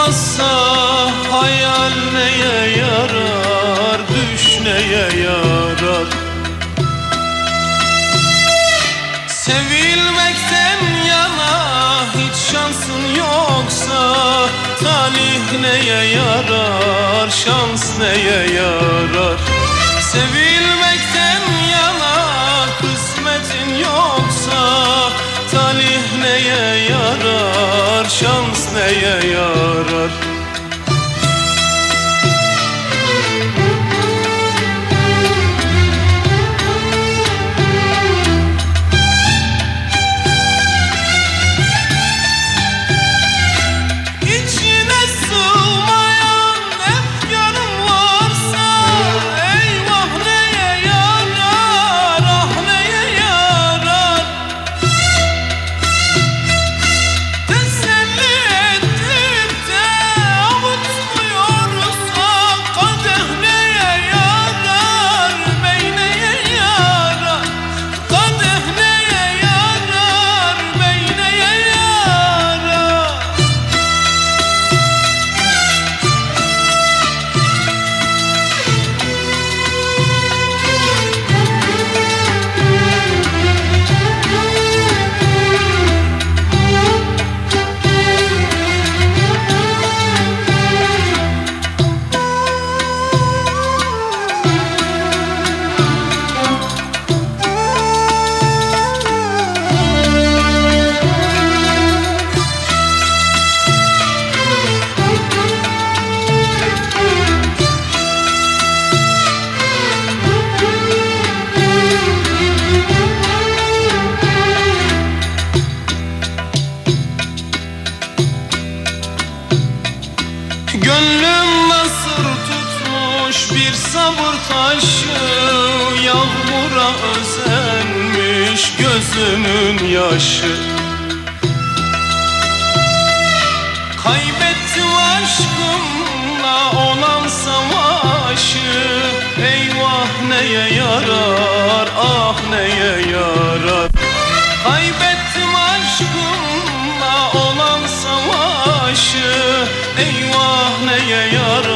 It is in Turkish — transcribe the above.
olmazsa hayal neye yarar, düş neye yarar? Sevilmekten yana hiç şansın yoksa talih neye yarar, şans neye yarar? Sevilmekten yana kısmetin yoksa talih neye yarar, şans neye yarar? Gönlüm nasır tutmuş bir sabır taşı, yağmura özenmiş gözümün yaşı. Kaybettim aşkımla olan savaşı, eyvah neye yarar, ah neye yarar? Kaybettim aşkımla olan savaşı, eyvah neye yarar?